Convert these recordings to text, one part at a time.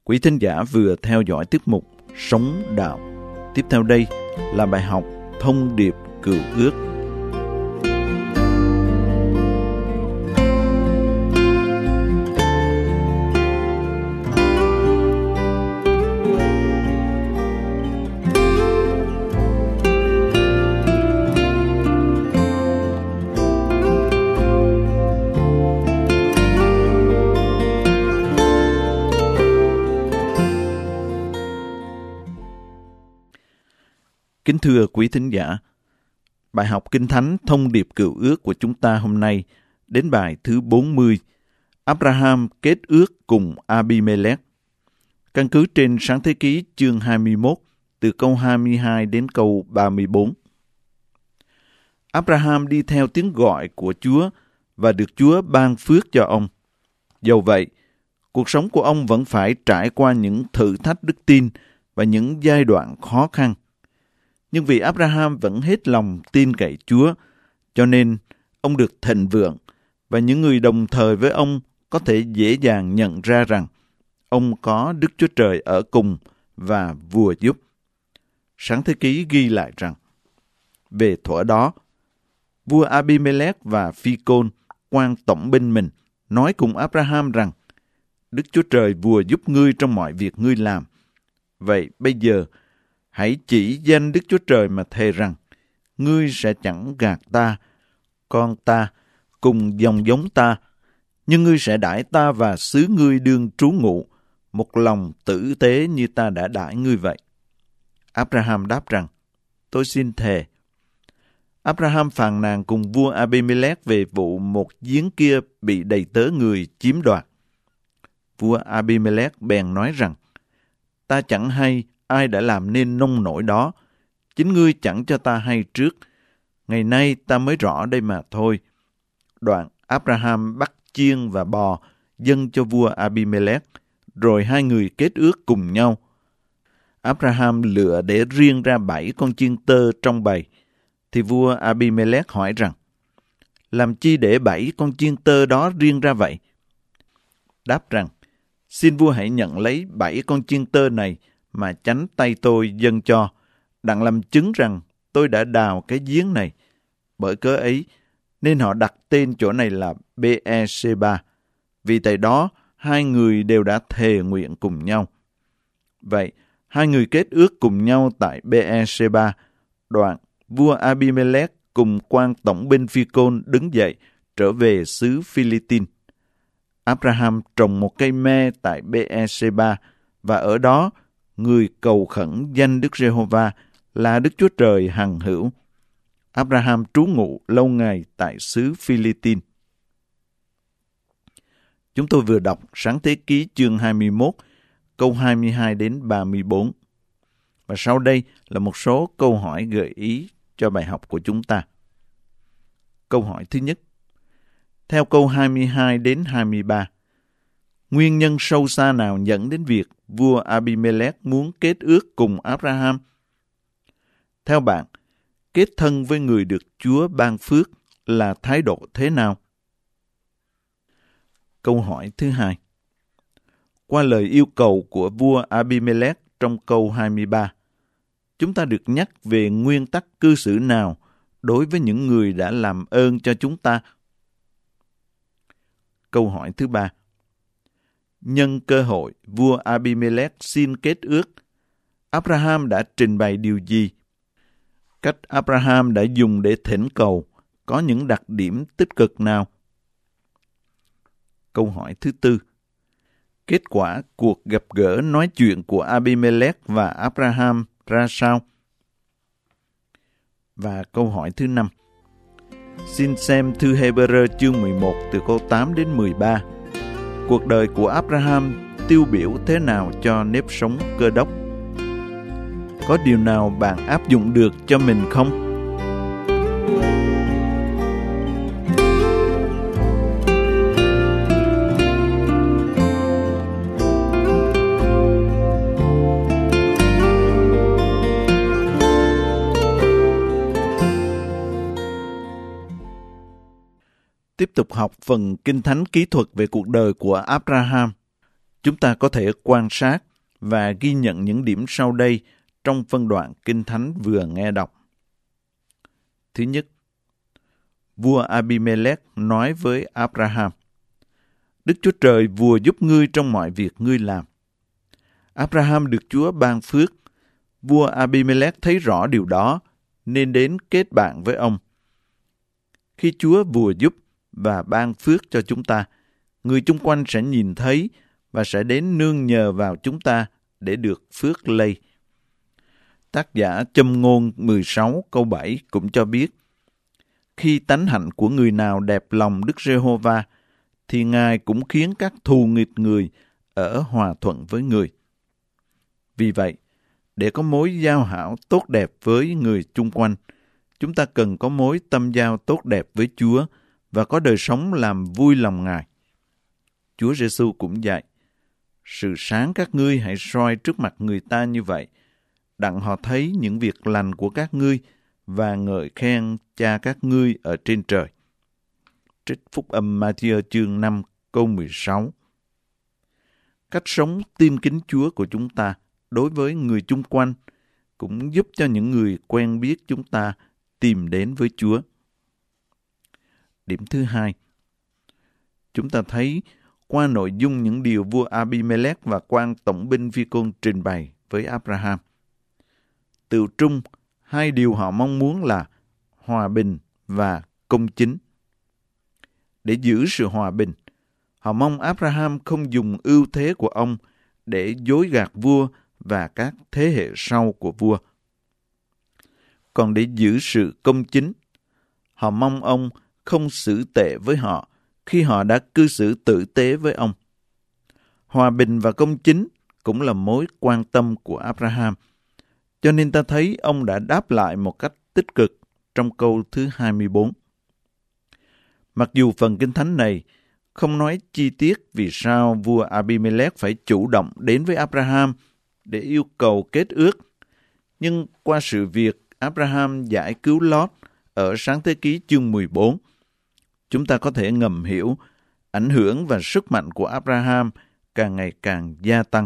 Quý thính giả vừa theo dõi tiết mục Sống Đạo. Tiếp theo đây là bài học Thông điệp Cựu Ước. Kính thưa quý thính giả, bài học Kinh Thánh Thông điệp Cựu Ước của chúng ta hôm nay đến bài thứ 40, Abraham kết ước cùng Abimelech. Căn cứ trên Sáng Thế Ký chương 21, từ câu 22 đến câu 34. Abraham đi theo tiếng gọi của Chúa và được Chúa ban phước cho ông. Dầu vậy, cuộc sống của ông vẫn phải trải qua những thử thách đức tin và những giai đoạn khó khăn. Nhưng vì Abraham vẫn hết lòng tin cậy Chúa, cho nên ông được thịnh vượng, và những người đồng thời với ông có thể dễ dàng nhận ra rằng ông có Đức Chúa Trời ở cùng và vua giúp. Sáng Thế Ký ghi lại rằng, về thuở đó, vua Abimelech và Phi-côn, quan tổng binh mình, nói cùng Abraham rằng, Đức Chúa Trời vua giúp ngươi trong mọi việc ngươi làm. Vậy bây giờ, hãy chỉ danh Đức Chúa Trời mà thề rằng, ngươi sẽ chẳng gạt ta, con ta, cùng dòng giống ta, nhưng ngươi sẽ đãi ta và xứ ngươi đương trú ngụ, một lòng tử tế như ta đã đãi ngươi vậy. Abraham đáp rằng, tôi xin thề. Abraham phàn nàn cùng vua Abimelech về vụ một giếng kia bị đầy tớ người chiếm đoạt. Vua Abimelech bèn nói rằng, ta chẳng hay ai đã làm nên nông nổi đó, chính ngươi chẳng cho ta hay trước, ngày nay ta mới rõ đây mà thôi. Đoạn Abraham bắt chiên và bò dâng cho vua Abimelech, rồi hai người kết ước cùng nhau. Abraham lựa để riêng ra 7 con chiên tơ trong bầy, thì vua Abimelech hỏi rằng, làm chi để 7 con chiên tơ đó riêng ra vậy? Đáp rằng, xin vua hãy nhận lấy 7 con chiên tơ này mà chánh tay tôi dâng cho, đặng làm chứng rằng tôi đã đào cái giếng này. Bởi cớ ấy, nên họ đặt tên chỗ này là Be-e-se-ba, vì tại đó hai người đều đã thề nguyện cùng nhau. Vậy, hai người kết ước cùng nhau tại Be-e-se-ba. Đoạn, vua Abimelech cùng quan tổng binh Phi-côn đứng dậy trở về xứ Phi-li-tin. Abraham trồng một cây me tại Be-e-se-ba, và ở đó người cầu khẩn danh Đức Giê-hô-va là Đức Chúa Trời hằng hữu. Abraham trú ngụ lâu ngày tại xứ Phi-li-tin. Chúng tôi vừa đọc Sáng Thế Ký chương 21, câu 22 đến 34. Và sau đây là một số câu hỏi gợi ý cho bài học của chúng ta. Câu hỏi thứ nhất. Theo câu 22 đến 23, nguyên nhân sâu xa nào dẫn đến việc vua Abimelech muốn kết ước cùng Abraham? Theo bạn, kết thân với người được Chúa ban phước là thái độ thế nào? Câu hỏi thứ hai. Qua lời yêu cầu của vua Abimelech trong câu 23, chúng ta được nhắc về nguyên tắc cư xử nào đối với những người đã làm ơn cho chúng ta? Câu hỏi thứ ba. Nhân cơ hội vua Abimelech xin kết ước, Abraham đã trình bày điều gì? Cách Abraham đã dùng để thỉnh cầu có những đặc điểm tích cực nào? Câu hỏi thứ tư. Kết quả cuộc gặp gỡ nói chuyện của Abimelech và Abraham ra sao? Và câu hỏi thứ 5. Xin xem thư Hê-bơ-rơ chương 11 từ câu 8 đến 13. Cuộc đời của Abraham tiêu biểu thế nào cho nếp sống Cơ Đốc? Có điều nào bạn áp dụng được cho mình không? Tiếp tục học phần Kinh Thánh kỹ thuật về cuộc đời của Abraham. Chúng ta có thể quan sát và ghi nhận những điểm sau đây trong phân đoạn Kinh Thánh vừa nghe đọc. Thứ nhất, vua Abimelech nói với Abraham: Đức Chúa Trời vùa giúp ngươi trong mọi việc ngươi làm. Abraham được Chúa ban phước. Vua Abimelech thấy rõ điều đó, nên đến kết bạn với ông. Khi Chúa vùa giúp và ban phước cho chúng ta, người chung quanh sẽ nhìn thấy và sẽ đến nương nhờ vào chúng ta để được phước lây. Tác giả Châm ngôn 16 câu 7 cũng cho biết, khi tánh hạnh của người nào đẹp lòng Đức Giê-hô-va, thì Ngài cũng khiến các thù nghịch người ở hòa thuận với người. Vì vậy, để có mối giao hảo tốt đẹp với người chung quanh, chúng ta cần có mối tâm giao tốt đẹp với Chúa và có đời sống làm vui lòng Ngài. Chúa Giê-xu cũng dạy, sự sáng các ngươi hãy soi trước mặt người ta như vậy, đặng họ thấy những việc lành của các ngươi và ngợi khen Cha các ngươi ở trên trời. Trích Phúc âm Ma-thi-ơ chương 5 câu 16. Cách sống tin kính Chúa của chúng ta đối với người chung quanh cũng giúp cho những người quen biết chúng ta tìm đến với Chúa. Điểm thứ hai, chúng ta thấy qua nội dung những điều vua Abimelech và quan tổng binh Vi-côn trình bày với Abraham. Tựu trung, hai điều họ mong muốn là hòa bình và công chính. Để giữ sự hòa bình, họ mong Abraham không dùng ưu thế của ông để dối gạt vua và các thế hệ sau của vua. Còn để giữ sự công chính, họ mong ông không xử tệ với họ khi họ đã cư xử tử tế với ông. Hòa bình và công chính cũng là mối quan tâm của Abraham, cho nên ta thấy ông đã đáp lại một cách tích cực trong câu thứ 24. Mặc dù phần Kinh Thánh này không nói chi tiết vì sao vua Abimelech phải chủ động đến với Abraham để yêu cầu kết ước, nhưng qua sự việc Abraham giải cứu Lót ở Sáng Thế Ký chương 14, chúng ta có thể ngầm hiểu ảnh hưởng và sức mạnh của Abraham càng ngày càng gia tăng.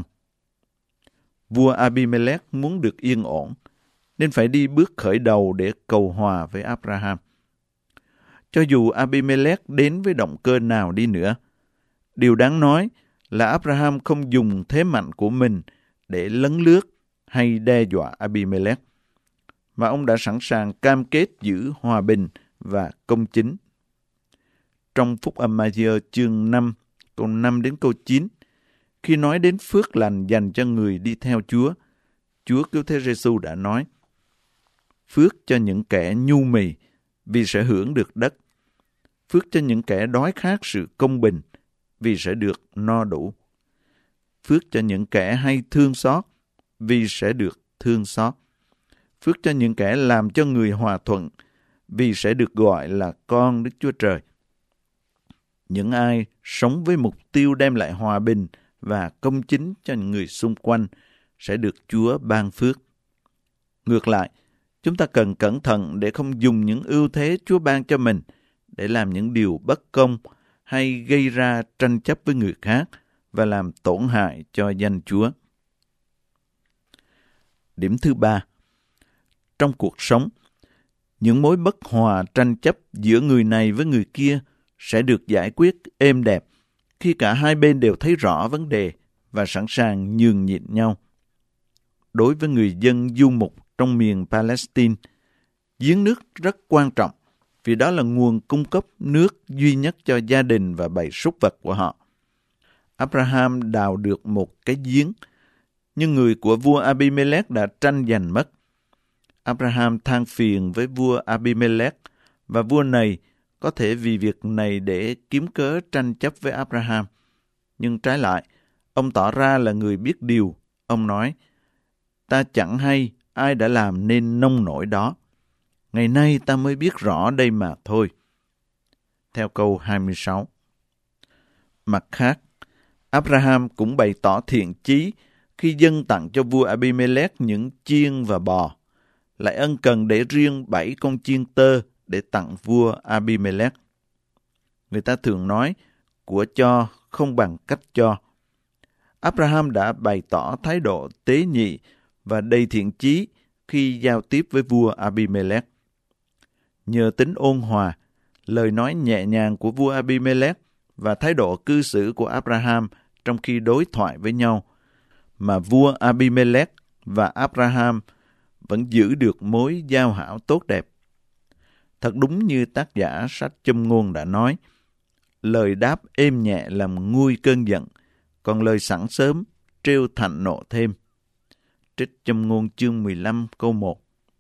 Vua Abimelech muốn được yên ổn, nên phải đi bước khởi đầu để cầu hòa với Abraham. Cho dù Abimelech đến với động cơ nào đi nữa, điều đáng nói là Abraham không dùng thế mạnh của mình để lấn lướt hay đe dọa Abimelech, mà ông đã sẵn sàng cam kết giữ hòa bình và công chính. Trong Phúc âm Ma-thi-ơ chương 5, câu 5 đến câu 9, khi nói đến phước lành dành cho người đi theo Chúa, Chúa Cứu Thế Giê-xu đã nói, phước cho những kẻ nhu mì vì sẽ hưởng được đất, phước cho những kẻ đói khát sự công bình vì sẽ được no đủ, phước cho những kẻ hay thương xót vì sẽ được thương xót, phước cho những kẻ làm cho người hòa thuận vì sẽ được gọi là con Đức Chúa Trời. Những ai sống với mục tiêu đem lại hòa bình và công chính cho những người xung quanh sẽ được Chúa ban phước. Ngược lại, chúng ta cần cẩn thận để không dùng những ưu thế Chúa ban cho mình để làm những điều bất công hay gây ra tranh chấp với người khác và làm tổn hại cho danh Chúa. Điểm thứ ba, trong cuộc sống, những mối bất hòa tranh chấp giữa người này với người kia sẽ được giải quyết êm đẹp khi cả hai bên đều thấy rõ vấn đề và sẵn sàng nhường nhịn nhau. Đối với người dân du mục trong miền Palestine, giếng nước rất quan trọng vì đó là nguồn cung cấp nước duy nhất cho gia đình và bầy súc vật của họ. Abraham đào được một cái giếng, nhưng người của vua Abimelech đã tranh giành mất. Abraham than phiền với vua Abimelech, và vua này có thể vì việc này để kiếm cớ tranh chấp với Abraham. Nhưng trái lại, ông tỏ ra là người biết điều. Ông nói, ta chẳng hay ai đã làm nên nông nổi đó. Ngày nay ta mới biết rõ đây mà thôi. Theo câu 26. Mặt khác, Abraham cũng bày tỏ thiện chí khi dâng tặng cho vua Abimelech những chiên và bò, lại ân cần để riêng 7 con chiên tơ để tặng vua Abimelech. Người ta thường nói, của cho không bằng cách cho. Abraham đã bày tỏ thái độ tế nhị và đầy thiện chí khi giao tiếp với vua Abimelech. Nhờ tính ôn hòa, lời nói nhẹ nhàng của vua Abimelech và thái độ cư xử của Abraham trong khi đối thoại với nhau, mà vua Abimelech và Abraham vẫn giữ được mối giao hảo tốt đẹp. Thật đúng như tác giả sách Châm ngôn đã nói, lời đáp êm nhẹ làm nguôi cơn giận, còn lời sẵn sớm trêu thạnh nộ thêm. Trích Châm ngôn chương 15 câu 1.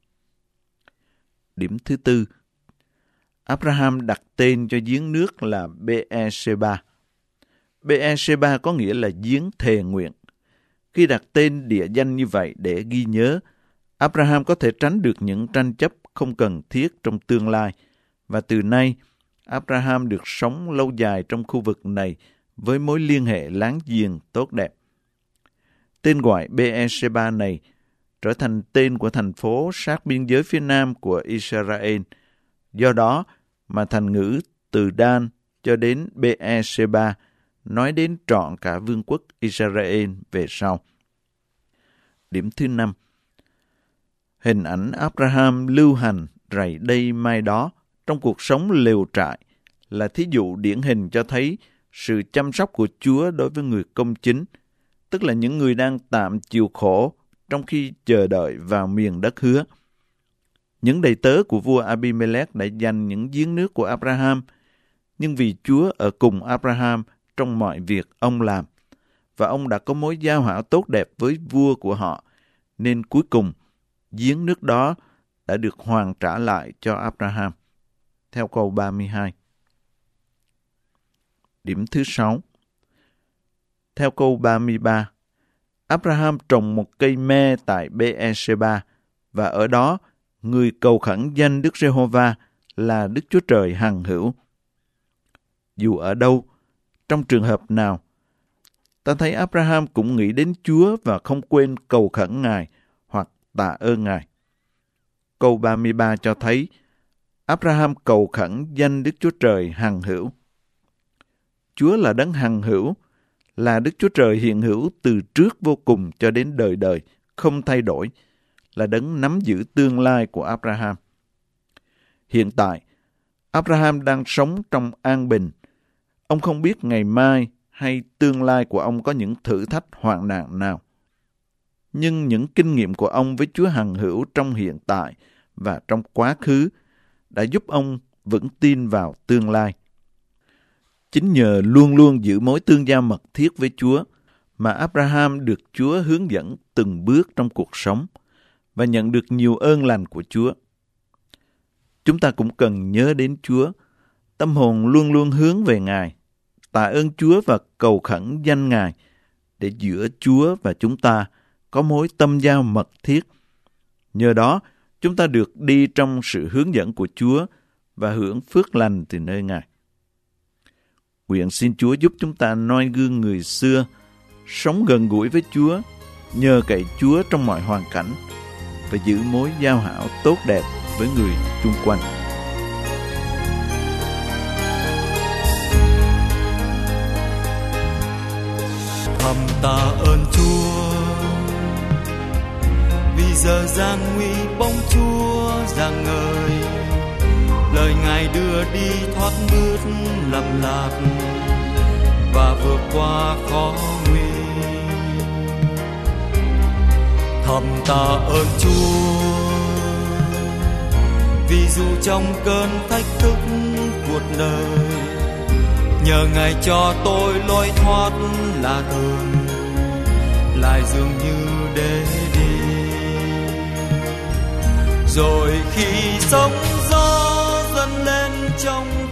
Điểm thứ tư, Abraham đặt tên cho giếng nước là Beer-sheba. Beer-sheba có nghĩa là giếng thề nguyện. Khi đặt tên địa danh như vậy để ghi nhớ, Abraham có thể tránh được những tranh chấp không cần thiết trong tương lai, và từ nay, Abraham được sống lâu dài trong khu vực này với mối liên hệ láng giềng tốt đẹp. Tên gọi Beer-sheba này trở thành tên của thành phố sát biên giới phía nam của Israel. Do đó mà thành ngữ từ Dan cho đến Beer-sheba nói đến trọn cả vương quốc Israel về sau. Điểm thứ 5. Hình ảnh Abraham lưu hành rày đây mai đó trong cuộc sống lều trại là thí dụ điển hình cho thấy sự chăm sóc của Chúa đối với người công chính, tức là những người đang tạm chịu khổ trong khi chờ đợi vào miền đất hứa. Những đầy tớ của vua Abimelech đã giành những giếng nước của Abraham, nhưng vì Chúa ở cùng Abraham trong mọi việc ông làm, và ông đã có mối giao hảo tốt đẹp với vua của họ, nên cuối cùng giếng nước đó đã được hoàn trả lại cho Abraham. Theo câu 32. Điểm thứ 6. Theo câu 33, Abraham trồng một cây me tại Beer-sheba, và ở đó người cầu khẩn danh Đức Giê-hô-va là Đức Chúa Trời hằng hữu. Dù ở đâu, trong trường hợp nào, ta thấy Abraham cũng nghĩ đến Chúa và không quên cầu khẩn Ngài hoặc tạ ơn Ngài. Câu 33 cho thấy Abraham cầu khẩn danh Đức Chúa Trời hằng hữu. Chúa là đấng hằng hữu, là Đức Chúa Trời hiện hữu từ trước vô cùng cho đến đời đời, không thay đổi, là đấng nắm giữ tương lai của Abraham. Hiện tại, Abraham đang sống trong an bình. Ông không biết ngày mai hay tương lai của ông có những thử thách hoạn nạn nào. Nhưng những kinh nghiệm của ông với Chúa hằng hữu trong hiện tại và trong quá khứ đã giúp ông vững tin vào tương lai. Chính nhờ luôn luôn giữ mối tương giao mật thiết với Chúa mà Abraham được Chúa hướng dẫn từng bước trong cuộc sống và nhận được nhiều ơn lành của Chúa. Chúng ta cũng cần nhớ đến Chúa, tâm hồn luôn luôn hướng về Ngài, tạ ơn Chúa và cầu khẩn danh Ngài để giữa Chúa và chúng ta có mối tâm giao mật thiết. Nhờ đó, chúng ta được đi trong sự hướng dẫn của Chúa và hưởng phước lành từ nơi Ngài. Nguyện xin Chúa giúp chúng ta noi gương người xưa, sống gần gũi với Chúa, nhờ cậy Chúa trong mọi hoàn cảnh và giữ mối giao hảo tốt đẹp với người chung quanh. Thầm tạ ơn Chúa vì giờ gian nguy bóng Chúa rạng ngời, lời Ngài đưa đi thoát bước lầm lạc và vượt qua khó nguy. Thầm tạ ơn Chúa vì dù trong cơn thách thức cuộc đời, nhờ Ngài cho tôi lối thoát lạ thường, lại dường như để đi. Rồi khi sóng gió dâng lên trong